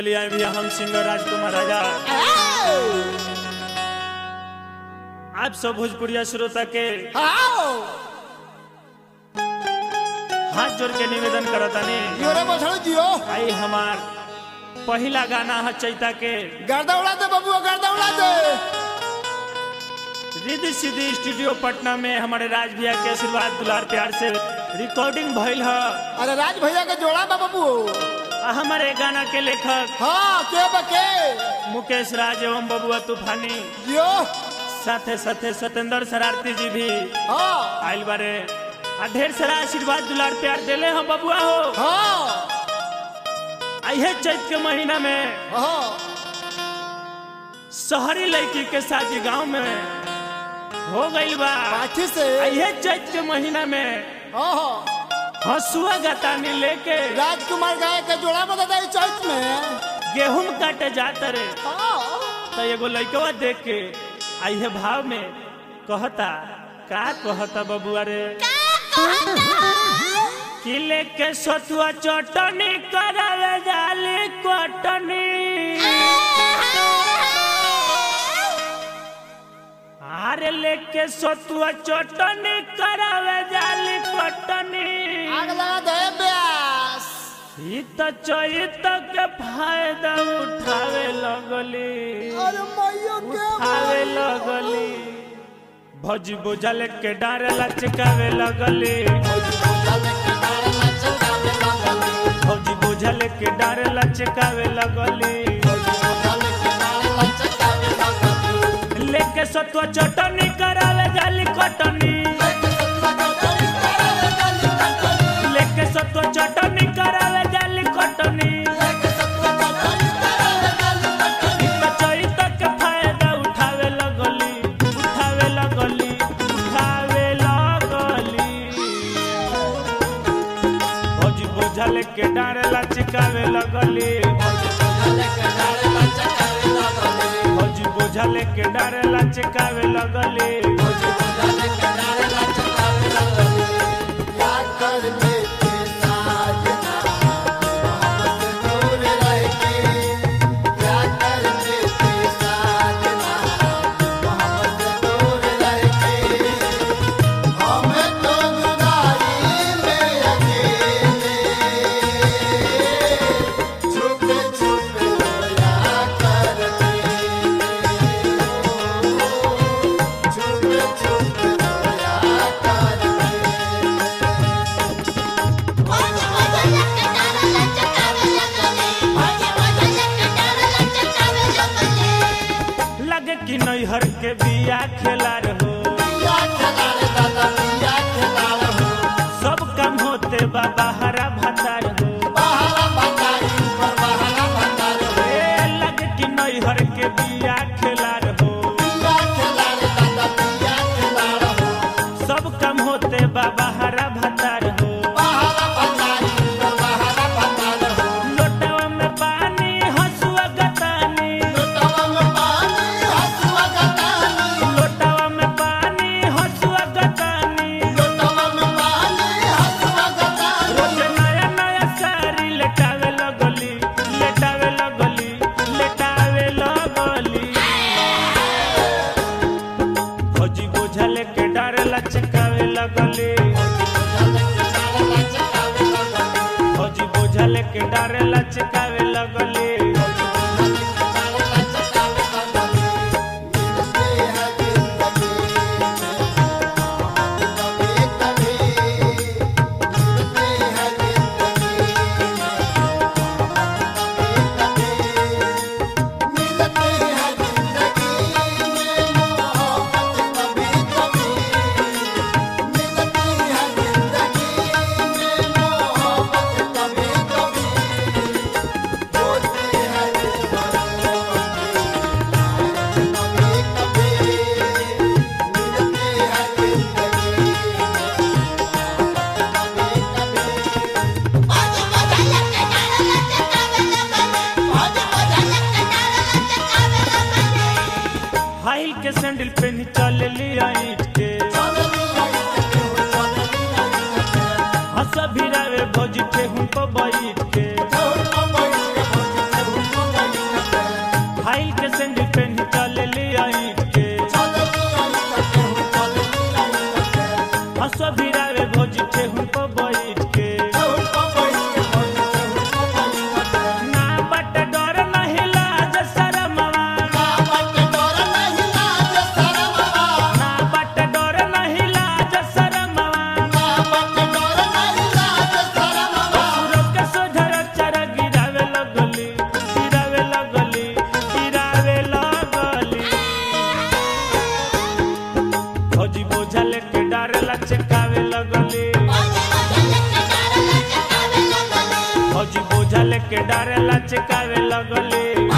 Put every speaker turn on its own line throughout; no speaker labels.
लिया भी हम सिंगर राजकुमार राजा आप सब भोजपुरिया श्रोता के हाथ जोड़ के निवेदन करता
जियो
आई हमार पहला गाना है चैता के
गर्दा उड़ा दे बबुआ, गर्दा उड़ा दे।
रिद्धि सिद्धि स्टूडियो पटना में हमारे राज भैया के आशीर्वाद दुलार प्यार से रिकॉर्डिंग भइल है।
अरे राज भैया के जोड़ा बा बबू।
हमारे गाना के लेखक
के बके
मुकेश राज एवं बबुआ तूफानी
जियो,
साथे साथे सतेंद्र शरारती जी भी आइल बारे ढेर सारा आशीर्वाद दुलार प्यार देले हम बबुआ हो। आइए चैत के महीना में शहरी लड़की के शादी गांव में हो गई बा
से।
आइए चैत के महीना में हसुआ गतानी लेके
राजकुमार गाय के जोड़ा बता चैत में
गेहूं काटे जाता रे तो एगो लड़कवा देख के आइए भाव में कहता का कहता बबुआ रे किले के सतुआ चटनी करावे जाली कटनी अरे लेके सतुआ चटनी करावे जाली कटनी
आग लगा दे ब्यास
ई तो चैत के फायदा उठावे लगली।
अरे मैया के
उठावे लगली भौजी बुझल के डारे लचकावे लगली। भौजी बुझल के डारे लचकावे लगली। लेके सतुआ चटनी करावे जाली कटनी लेके सतुआ चटनी करावे जाली कटनी चैत के फायदा उठावे लगली उठावे लगली उठावे लगली। भौजी बुझल के डारे लचकावे लगली। भौजी बुझल के डारे लचकावे लगली। कि नैहर के बिया खेला रहो सब काम होते बाबा हरा भाता रहो लगे कि नैहर के बिया खेला रहो सब काम होते बाबा हरा भाता रहो लचकावे लगली। भौजी बुझल के डारे लचकावे लगली। हाइल के सैंडल पहनी चल लिया ईट के हंस भिरावे भौजी पे हमको बैठ के लगले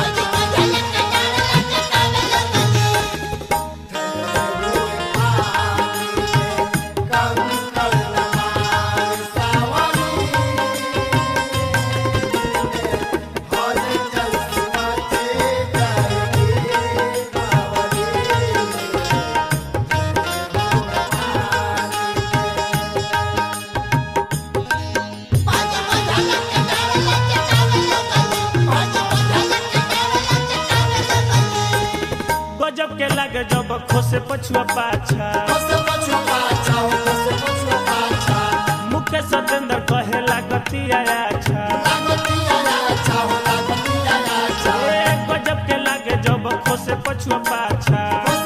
गजब के लगे जब खोसे पछुआ पाछा मुख्य सतेंद्र कहे लागतिया अच्छा गजब के लगे जब खोसे पछुआ पाछा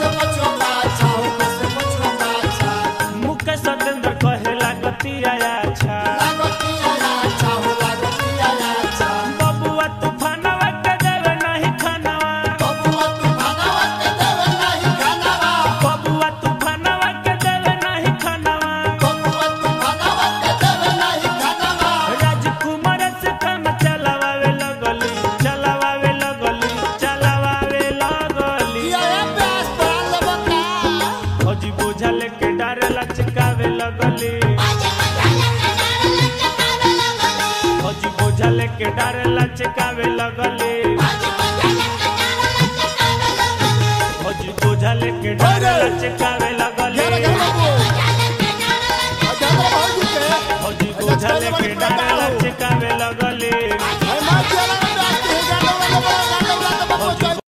मुख्य सतेंद्र कहे लागतिया अच्छा बबुआ तूफानवा के देवे नहीं खानवा बबुआ तूफानवा के देवे नहीं खानवा राजकुमार से काम चलावे लगली फौजी बोझा लेके डारे लचकावे लगली फौजी बोझा लेके डारे लचकावे लगली फौजी बोझा लेके डारे लचकावे लगली फौजी बोझा लेके डारे